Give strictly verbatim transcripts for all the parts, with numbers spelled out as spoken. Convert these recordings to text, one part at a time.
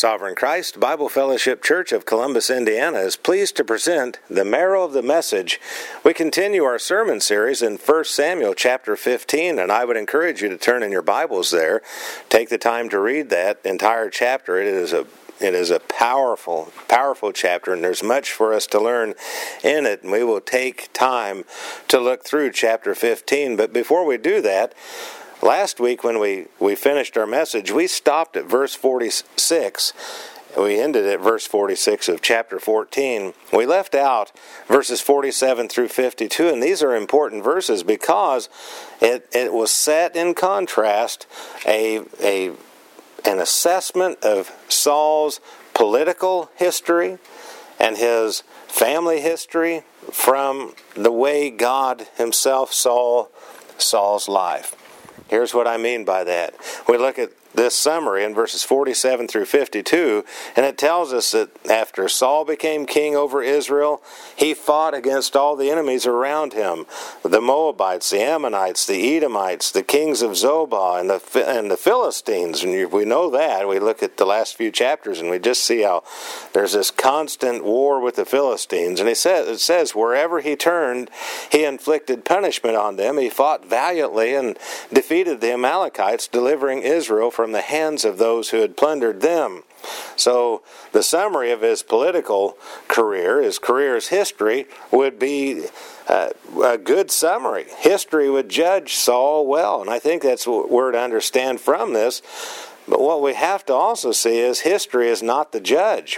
Sovereign Christ Bible Fellowship Church of Columbus, Indiana is pleased to present the Marrow of the Message. We continue our sermon series in First Samuel chapter fifteen, and I would encourage you to turn in your Bibles there. Take the time to read that entire chapter. It is a It is a powerful, powerful chapter, and there's much for us to learn in it, and we will take time to look through chapter fifteen. But before we do that, last week when we, we finished our message, we stopped at verse forty-six. We ended at verse forty-six of chapter fourteen. We left out verses forty-seven through fifty-two, and these are important verses because it, it was set in contrast a a an assessment of Saul's political history and his family history from the way God himself saw Saul's life. Here's what I mean by that. We look at this summary in verses forty-seven through fifty-two, and it tells us that after Saul became king over Israel, he fought against all the enemies around him, the Moabites, the Ammonites, the Edomites, the kings of Zobah, and the and the Philistines. And we know that. We look at the last few chapters, and we just see how there's this constant war with the Philistines. And he says, it says, wherever he turned, he inflicted punishment on them. He fought valiantly and defeated the Amalekites, delivering Israel from from the hands of those who had plundered them. So the summary of his political career, his career's history, would be uh, a good summary. History would judge Saul well, and I think that's what we're to understand from this. But what we have to also see is history is not the judge.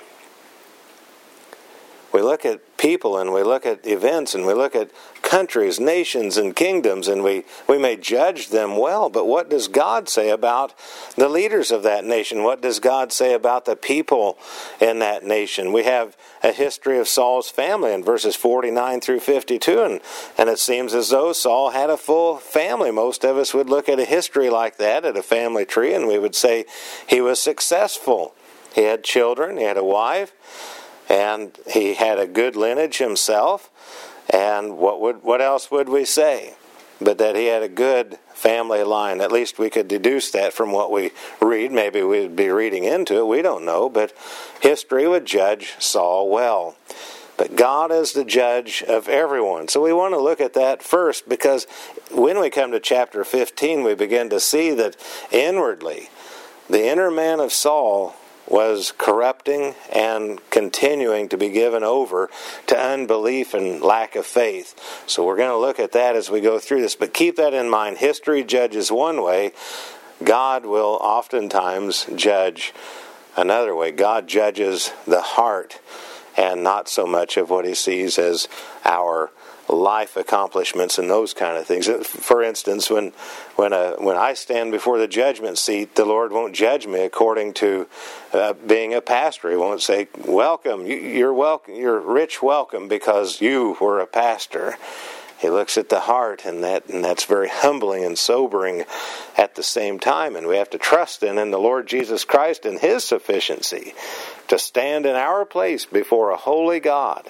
We look at people and we look at events and we look at countries, nations, and kingdoms, and we, we may judge them well, but what does God say about the leaders of that nation? What does God say about the people in that nation? We have a history of Saul's family in verses forty-nine through fifty-two, and, and it seems as though Saul had a full family. Most of us would look at a history like that, at a family tree, and we would say he was successful. He had children, he had a wife, and he had a good lineage himself. And what would what else would we say? But that he had a good family line. At least we could deduce that from what we read. Maybe we'd be reading into it. We don't know. But history would judge Saul well. But God is the judge of everyone. So we want to look at that first, because when we come to chapter fifteen, we begin to see that inwardly, the inner man of Saul was corrupting and continuing to be given over to unbelief and lack of faith. So we're going to look at that as we go through this. But keep that in mind. History judges one way. God will oftentimes judge another way. God judges the heart and not so much of what he sees as our life accomplishments and those kind of things. For instance, when when a, when I stand before the judgment seat, the Lord won't judge me according to uh, being a pastor. He won't say, "Welcome, you're welcome, you're rich, welcome because you were a pastor." He looks at the heart, and that and that's very humbling and sobering at the same time. And we have to trust in, in the Lord Jesus Christ and His sufficiency to stand in our place before a holy God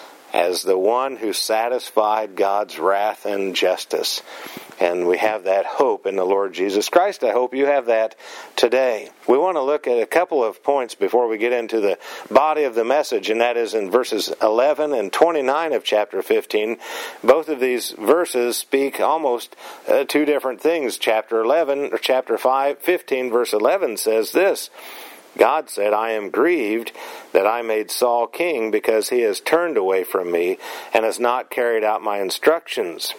as the one who satisfied God's wrath and justice. And we have that hope in the Lord Jesus Christ. I hope you have that today. We want to look at a couple of points before we get into the body of the message, and that is in verses eleven and twenty-nine of chapter fifteen. Both of these verses speak almost uh, two different things. Chapter eleven, or chapter five, fifteen, verse eleven says this: God said, "I am grieved that I made Saul king because he has turned away from me and has not carried out my instructions."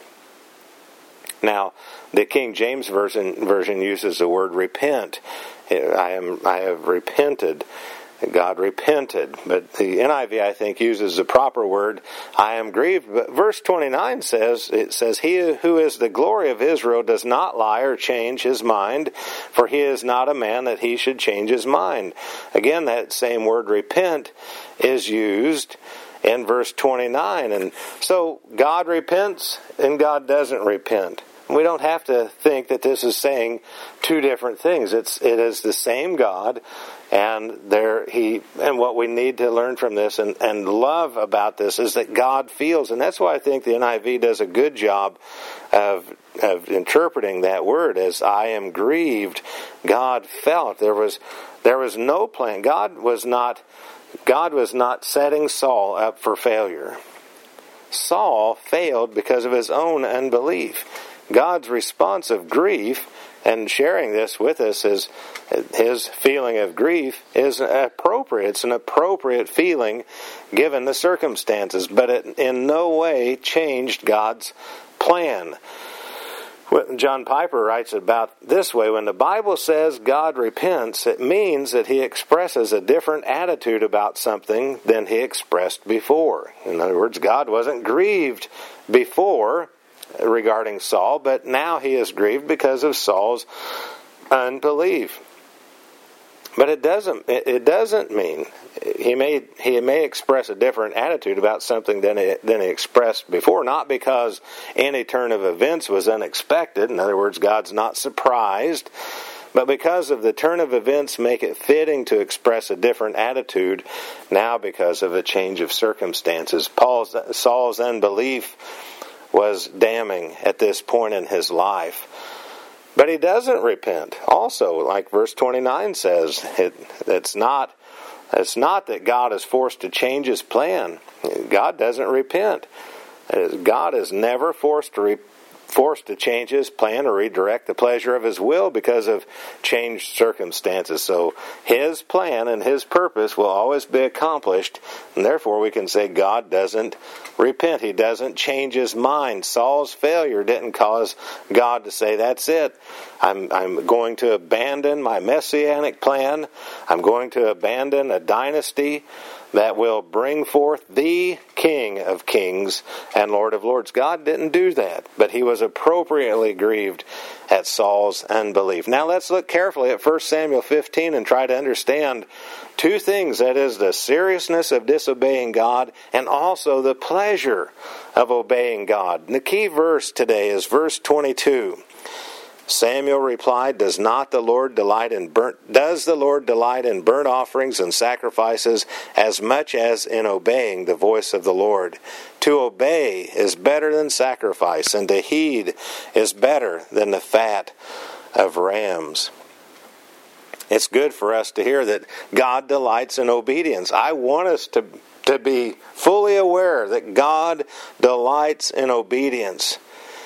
Now, the King James version version uses the word repent. I am I have repented. God repented. But the N I V, I think, uses the proper word, "I am grieved." But verse twenty-nine says, it says, "He who is the glory of Israel does not lie or change his mind, for he is not a man that he should change his mind." Again, that same word repent is used in verse twenty-nine. And so God repents and God doesn't repent. We don't have to think that this is saying two different things. It's it is the same God, and there he and what we need to learn from this and, and love about this is that God feels, and that's why I think the N I V does a good job of of interpreting that word as "I am grieved." God felt. There was There was no plan. God was not, God was not setting Saul up for failure. Saul failed because of his own unbelief. God's response of grief, and sharing this with us, is his feeling of grief is appropriate. It's an appropriate feeling given the circumstances, but it in no way changed God's plan. John Piper writes about this way: when the Bible says God repents, it means that he expresses a different attitude about something than he expressed before. In other words, God wasn't grieved before regarding Saul, but now he is grieved because of Saul's unbelief. But it doesn't it doesn't mean he may he may express a different attitude about something than he, than he expressed before, not because any turn of events was unexpected. In other words, God's not surprised, but because of the turn of events make it fitting to express a different attitude now because of a change of circumstances. Paul's Saul's unbelief was damning at this point in his life. But he doesn't repent. Also, like verse twenty-nine says, it, it's not it's not that God is forced to change his plan. God doesn't repent. God is never forced to re, forced to change his plan or redirect the pleasure of his will because of changed circumstances. So his plan and his purpose will always be accomplished, and therefore we can say God doesn't repent. He doesn't change his mind. Saul's failure didn't cause God to say, that's it. I'm, I'm going to abandon my messianic plan. I'm going to abandon a dynasty that will bring forth the King of Kings and Lord of Lords. God didn't do that, but he was appropriately grieved at Saul's unbelief. Now let's look carefully at First Samuel fifteen and try to understand two things. That is, the seriousness of disobeying God and also the pleasure of obeying God. And the key verse today is verse twenty-two. Samuel replied, Does not the Lord delight in burnt does the Lord delight in burnt offerings and sacrifices as much as in obeying the voice of the Lord? To obey is better than sacrifice, and to heed is better than the fat of rams. It's good for us to hear that God delights in obedience. I want us to, to be fully aware that God delights in obedience.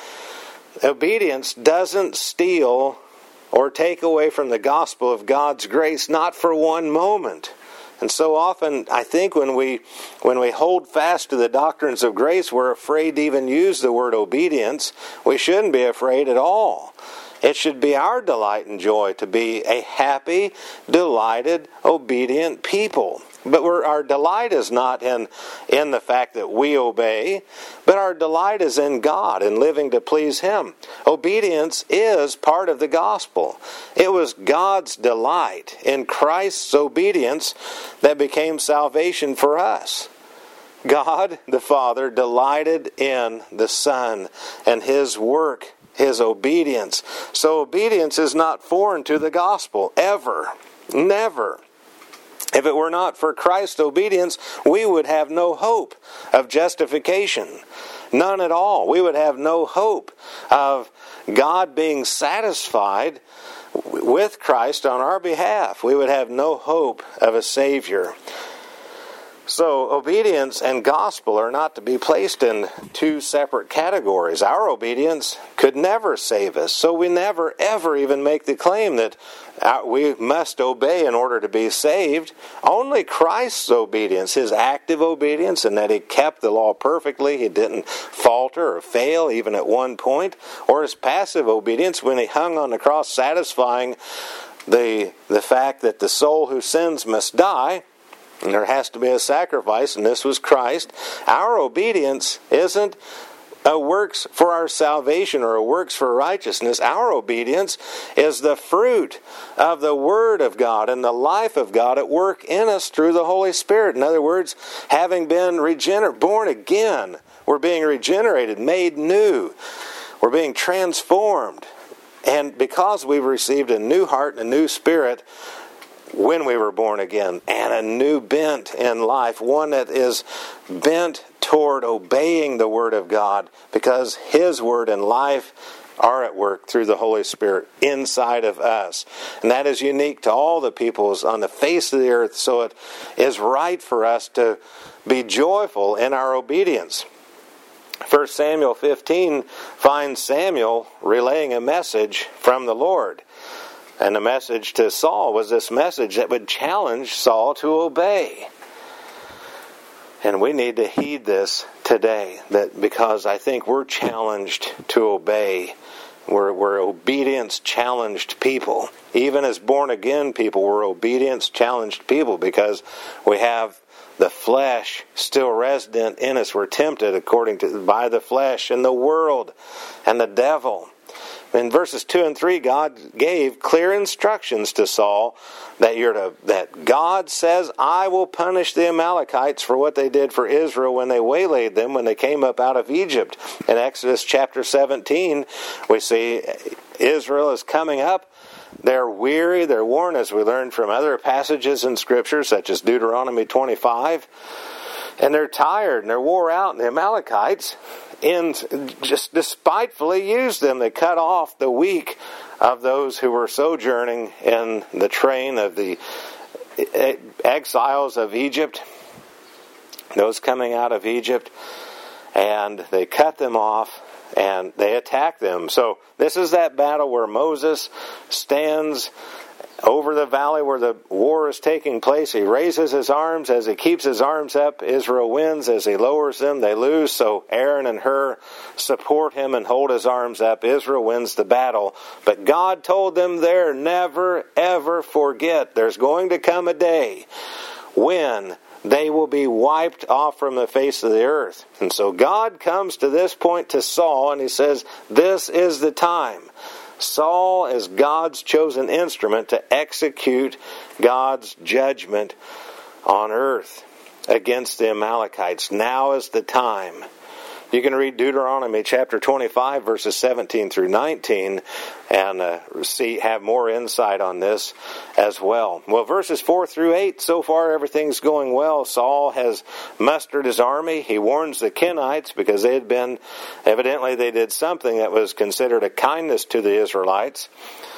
Obedience doesn't steal or take away from the gospel of God's grace, not for one moment. And so often, I think when we when we hold fast to the doctrines of grace, we're afraid to even use the word obedience. We shouldn't be afraid at all. It should be our delight and joy to be a happy, delighted, obedient people. But we're, our delight is not in, in the fact that we obey, but our delight is in God and living to please Him. Obedience is part of the gospel. It was God's delight in Christ's obedience that became salvation for us. God, the Father, delighted in the Son and His work, His obedience. So obedience is not foreign to the gospel, ever, never. If it were not for Christ's obedience, we would have no hope of justification. None at all. We would have no hope of God being satisfied with Christ on our behalf. We would have no hope of a Savior. So obedience and gospel are not to be placed in two separate categories. Our obedience could never save us, so we never ever even make the claim that we must obey in order to be saved. Only Christ's obedience, His active obedience, and that He kept the law perfectly, He didn't falter or fail even at one point, or His passive obedience when He hung on the cross, satisfying the, the fact that the soul who sins must die, and there has to be a sacrifice, and this was Christ. Our obedience isn't a works for our salvation or a works for righteousness. Our obedience is the fruit of the Word of God and the life of God at work in us through the Holy Spirit. In other words, having been regener- born again, we're being regenerated, made new. We're being transformed. And because we've received a new heart and a new spirit when we were born again, and a new bent in life, one that is bent toward obeying the Word of God, because His Word and life are at work through the Holy Spirit inside of us. And that is unique to all the peoples on the face of the earth. So it is right for us to be joyful in our obedience. First Samuel fifteen finds Samuel relaying a message from the Lord. And the message to Saul was this message that would challenge Saul to obey. And we need to heed this today, that because I think we're challenged to obey. We're, we're obedience-challenged people. Even as born-again people, we're obedience-challenged people because we have the flesh still resident in us. We're tempted according to by the flesh and the world and the devil. In verses two and three, God gave clear instructions to Saul that you're to, that God says, I will punish the Amalekites for what they did for Israel when they waylaid them when they came up out of Egypt. In Exodus chapter seventeen, we see Israel is coming up. They're weary, they're worn, as we learned from other passages in Scripture, such as Deuteronomy twenty-five. And they're tired and they're wore out, and the Amalekites in just despitefully used them. They cut off the weak of those who were sojourning in the train of the exiles of Egypt, those coming out of Egypt, and they cut them off and they attack them. So this is that battle where Moses stands over the valley where the war is taking place. He raises his arms. As he keeps his arms up, Israel wins. As he lowers them, they lose. So Aaron and Hur support him and hold his arms up. Israel wins the battle. But God told them there, never, ever forget. There's going to come a day when they will be wiped off from the face of the earth. And so God comes to this point to Saul, and he says, this is the time. Saul is God's chosen instrument to execute God's judgment on earth against the Amalekites. Now is the time. You can read Deuteronomy chapter twenty-five, verses seventeen through nineteen, and uh, see have more insight on this as well. Well, verses four through eight, so far everything's going well. Saul has mustered his army. He warns the Kenites because they had been, evidently they did something that was considered a kindness to the Israelites.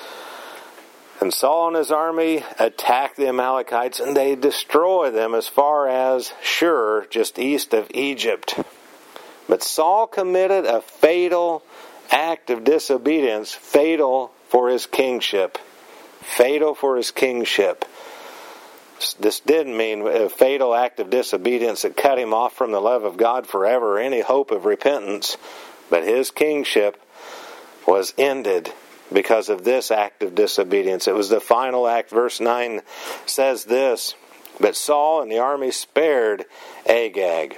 And Saul and his army attack the Amalekites, and they destroy them as far as Shur, just east of Egypt. But Saul committed a fatal act of disobedience, fatal for his kingship. Fatal for his kingship. This didn't mean a fatal act of disobedience that cut him off from the love of God forever, or any hope of repentance. But his kingship was ended because of this act of disobedience. It was the final act. Verse nine says this, but Saul and the army spared Agag.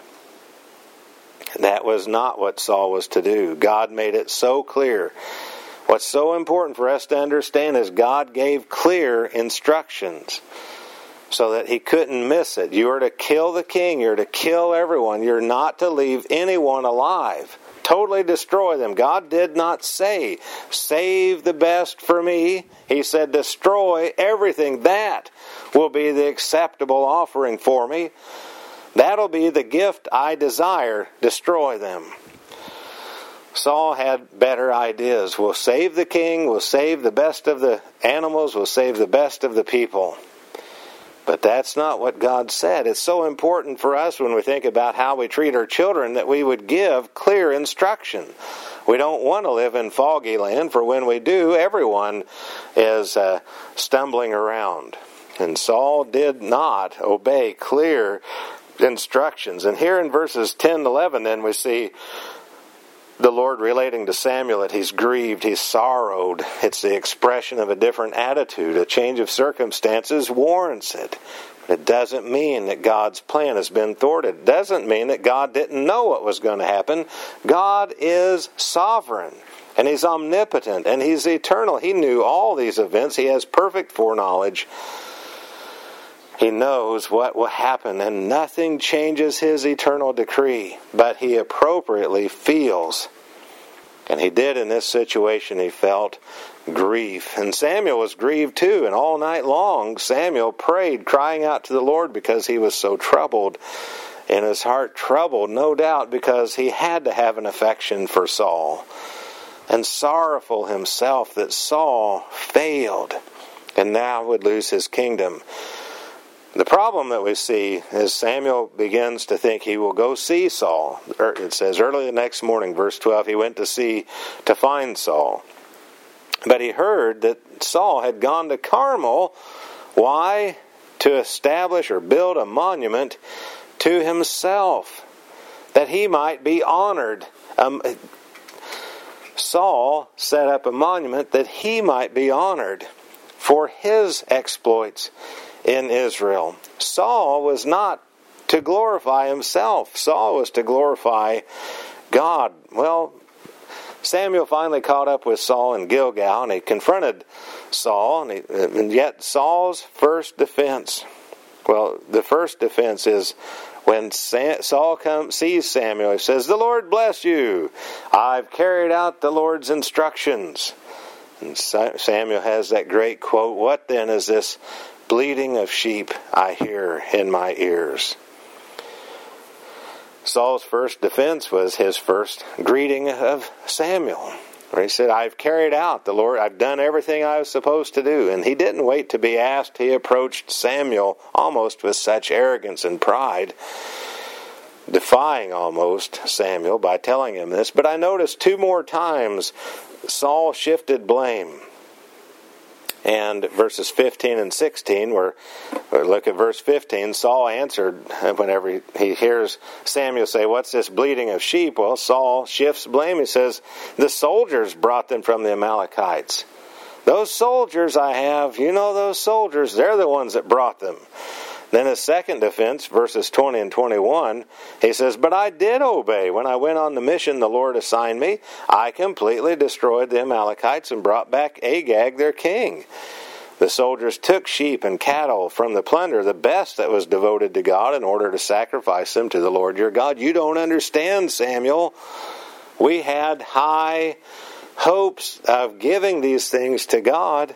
That was not what Saul was to do. God made it so clear. What's so important for us to understand is God gave clear instructions so that he couldn't miss it. You are to kill the king. You're to kill everyone. You're not to leave anyone alive. Totally destroy them. God did not say, save the best for me. He said, destroy everything. That will be the acceptable offering for me. That'll be the gift I desire. Destroy them. Saul had better ideas. We'll save the king. We'll save the best of the animals. We'll save the best of the people. But that's not what God said. It's so important for us when we think about how we treat our children that we would give clear instruction. We don't want to live in foggy land, for when we do, everyone is uh, stumbling around. And Saul did not obey clear instructions. And here in verses ten and eleven, then we see the Lord relating to Samuel that he's grieved, he's sorrowed. It's the expression of a different attitude. A change of circumstances warrants it. But it doesn't mean that God's plan has been thwarted. It doesn't mean that God didn't know what was going to happen. God is sovereign, and he's omnipotent, and he's eternal. He knew all these events. He has perfect foreknowledge. He knows what will happen, and nothing changes his eternal decree. But he appropriately feels, and he did in this situation, he felt grief. And Samuel was grieved too, and all night long Samuel prayed, crying out to the Lord because he was so troubled in his heart. Troubled, no doubt, because he had to have an affection for Saul. and sorrowful himself that Saul failed and now would lose his kingdom. The problem that we see is Samuel begins to think he will go see Saul. It says early the next morning, verse twelve, he went to see to find Saul. But he heard that Saul had gone to Carmel. Why? To establish or build a monument to himself, that he might be honored. Um, Saul set up a monument that he might be honored for his exploits in Israel. Saul was not to glorify himself. Saul was to glorify God. Well, Samuel finally caught up with Saul in Gilgal, and he confronted Saul, and, he, and yet Saul's first defense, well, the first defense is when Saul comes, sees Samuel, he says, "The Lord bless you. I've carried out the Lord's instructions." And Samuel has that great quote, "What then is this bleating of sheep I hear in my ears?" Saul's first defense was his first greeting of Samuel, where he said, "I've carried out the Lord, I've done everything I was supposed to do." And he didn't wait to be asked. He approached Samuel almost with such arrogance and pride, defying almost Samuel by telling him this. But I noticed two more times Saul shifted blame. And verses fifteen and sixteen, where, where look at verse fifteen, Saul answered whenever he hears Samuel say, "What's this bleating of sheep?" Well, Saul shifts blame. He says, "The soldiers brought them from the Amalekites. Those soldiers I have, you know those soldiers, they're the ones that brought them." Then his second defense, verses twenty and twenty-one, he says, "But I did obey. When I went on the mission the Lord assigned me, I completely destroyed the Amalekites and brought back Agag, their king. The soldiers took sheep and cattle from the plunder, the best that was devoted to God, in order to sacrifice them to the Lord your God." You don't understand, Samuel. We had high hopes of giving these things to God.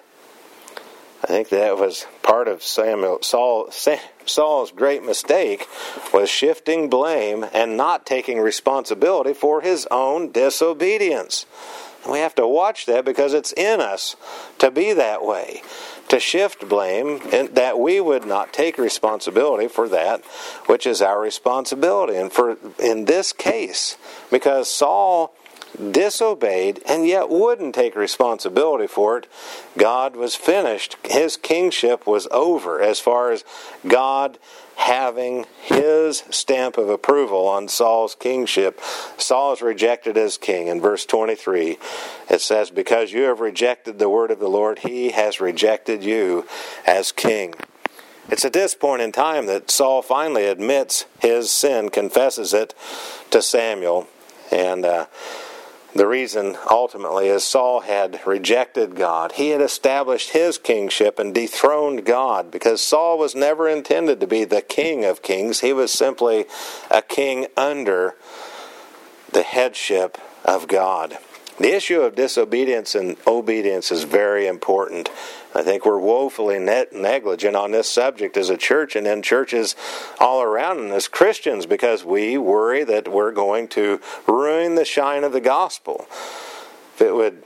I think that was part of Samuel, Saul, Saul's great mistake, was shifting blame and not taking responsibility for his own disobedience. And we have to watch that, because it's in us to be that way, to shift blame, and that we would not take responsibility for that which is our responsibility. And for in this case, because Saul disobeyed and yet wouldn't take responsibility for it, God was finished. His kingship was over as far as God having his stamp of approval on Saul's kingship. Saul is rejected as king. In verse twenty-three, it says, "Because you have rejected the word of the Lord, he has rejected you as king." It's at this point in time that Saul finally admits his sin, confesses it to Samuel, and uh, the reason, ultimately, is Saul had rejected God. He had established his kingship and dethroned God, because Saul was never intended to be the king of kings. He was simply a king under the headship of God. The issue of disobedience and obedience is very important. I think we're woefully net negligent on this subject as a church and in churches all around, and as Christians, because we worry that we're going to ruin the shine of the gospel. If it would,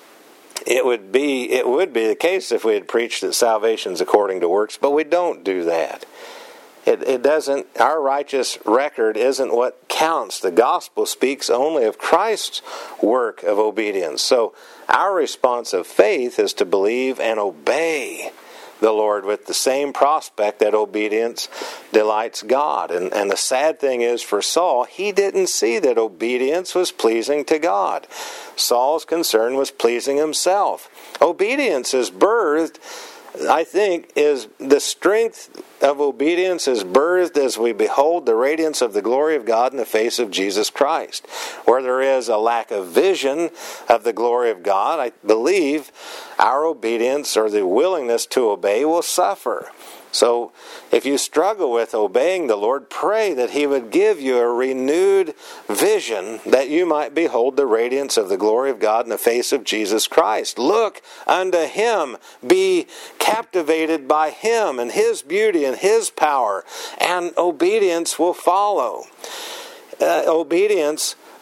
it would be, it would be the case if we had preached that salvation's according to works, but we don't do that. It, it doesn't, our righteous record isn't what counts. The gospel speaks only of Christ's work of obedience. So our response of faith is to believe and obey the Lord with the same prospect that obedience delights God. And, and the sad thing is for Saul, he didn't see that obedience was pleasing to God. Saul's concern was pleasing himself. Obedience is birthed, I think, is the strength of obedience is birthed as we behold the radiance of the glory of God in the face of Jesus Christ. Where there is a lack of vision of the glory of God, I believe our obedience or the willingness to obey will suffer. So if you struggle with obeying the Lord, pray that He would give you a renewed vision that you might behold the radiance of the glory of God in the face of Jesus Christ. Look unto Him, be captivated by Him and His beauty and His power, and obedience will follow. Uh, obedience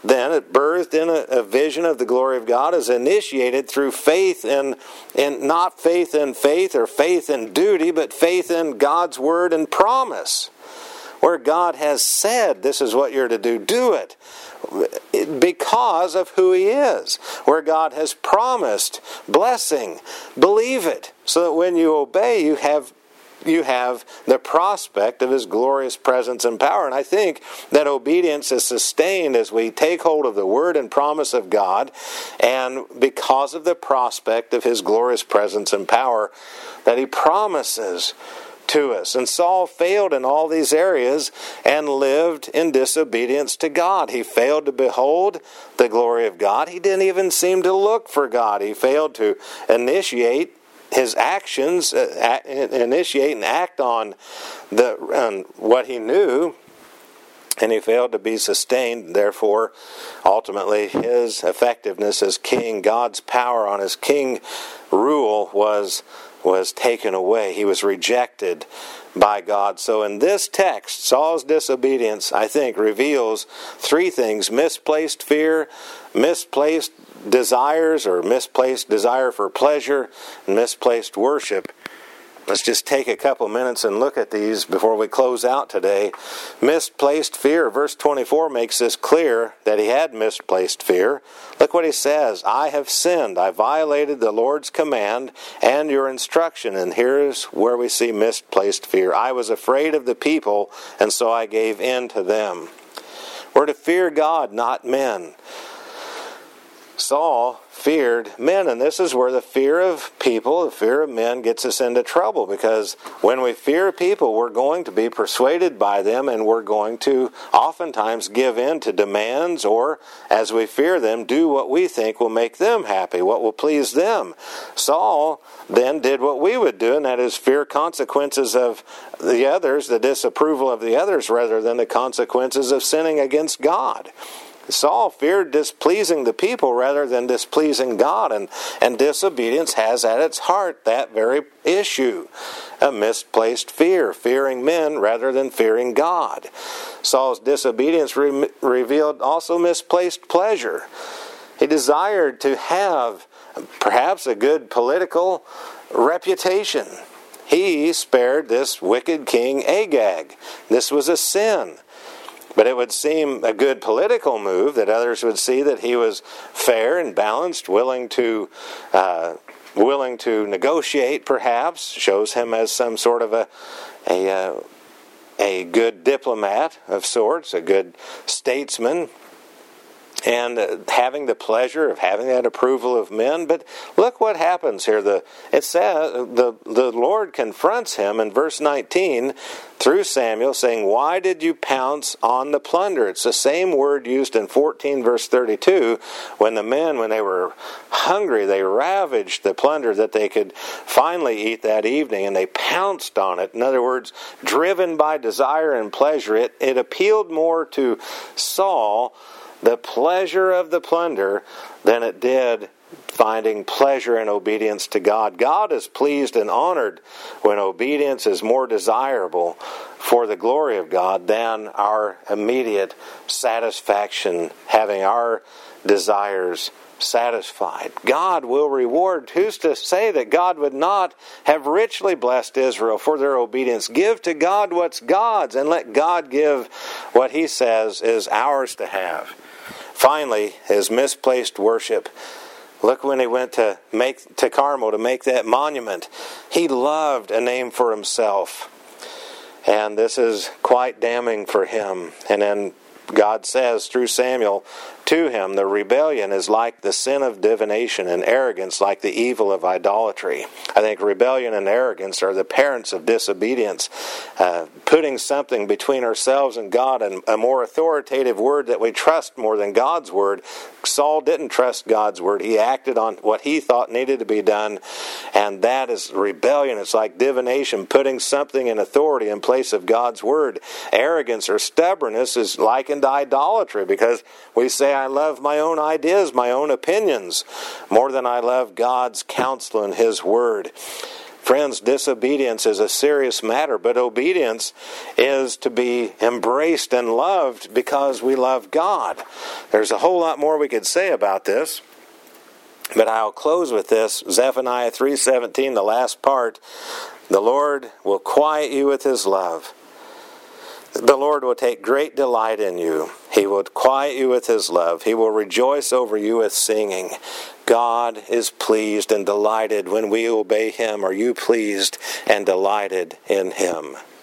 then, it birthed in a, a vision of the glory of God, is initiated through faith in, in not faith in faith or faith in duty, but faith in God's word and promise. Where God has said, this is what you're to do, do it. Because of who He is. Where God has promised blessing, believe it. So that when you obey, you have you have the prospect of His glorious presence and power. And I think that obedience is sustained as we take hold of the word and promise of God, and because of the prospect of His glorious presence and power that He promises to us. And Saul failed in all these areas and lived in disobedience to God. He failed to behold the glory of God. He didn't even seem to look for God. He failed to initiate his actions, uh, initiate and act on the on what he knew, and he failed to be sustained. Therefore, ultimately, his effectiveness as king, God's power on his king rule was was taken away. He was rejected by God. So in this text, Saul's disobedience, I think, reveals three things: misplaced fear, misplaced desires or misplaced desire for pleasure, and misplaced worship. Let's just take a couple minutes and look at these before we close out today. Misplaced fear. Verse twenty-four makes this clear that he had misplaced fear. Look what he says. I have sinned. I violated the Lord's command and your instruction. And here's where we see misplaced fear. I was afraid of the people, and so I gave in to them. We're to fear God, not men. Saul feared men, and this is where the fear of people, the fear of men, gets us into trouble, because when we fear people, we're going to be persuaded by them, and we're going to oftentimes give in to demands, or as we fear them, do what we think will make them happy, what will please them. Saul then did what we would do, and that is fear consequences of the others, the disapproval of the others, rather than the consequences of sinning against God. Saul feared displeasing the people rather than displeasing God, and, and disobedience has at its heart that very issue, a misplaced fear, fearing men rather than fearing God. Saul's disobedience re- revealed also misplaced pleasure. He desired to have perhaps a good political reputation. He spared this wicked king Agag. This was a sin. But it would seem a good political move that others would see that he was fair and balanced, willing to uh, willing to negotiate. Perhaps shows him as some sort of a a uh, a good diplomat of sorts, a good statesman, and uh, having the pleasure of having that approval of men. But look what happens here. The it says the the Lord confronts him in verse nineteen through Samuel, saying, "Why did you pounce on the plunder?" It's the same word used in fourteen verse thirty-two, when the men, when they were hungry, they ravaged the plunder that they could finally eat that evening, and they pounced on it. In other words, driven by desire and pleasure, it, it appealed more to Saul, the pleasure of the plunder, than it did finding pleasure in obedience to God. God is pleased and honored when obedience is more desirable for the glory of God than our immediate satisfaction, having our desires satisfied. God will reward. Who's to say that God would not have richly blessed Israel for their obedience? Give to God what's God's, and let God give what He says is ours to have. Finally, his misplaced worship. Look, when he went to make to Carmel to make that monument, he loved a name for himself. And this is quite damning for him. And then God says through Samuel to him, the rebellion is like the sin of divination, and arrogance like the evil of idolatry. I think rebellion and arrogance are the parents of disobedience. Uh, putting something between ourselves and God, and a more authoritative word that we trust more than God's word. Saul didn't trust God's word. He acted on what he thought needed to be done, and that is rebellion. It's like divination, putting something in authority in place of God's word. Arrogance or stubbornness is likened to idolatry, because we say, I love my own ideas, my own opinions, more than I love God's counsel and His word. Friends, disobedience is a serious matter, but obedience is to be embraced and loved because we love God. There's a whole lot more we could say about this, but I'll close with this. Zephaniah three seventeen, the last part. The Lord will quiet you with His love. The Lord will take great delight in you. He will quiet you with His love. He will rejoice over you with singing. God is pleased and delighted when we obey Him. Are you pleased and delighted in Him?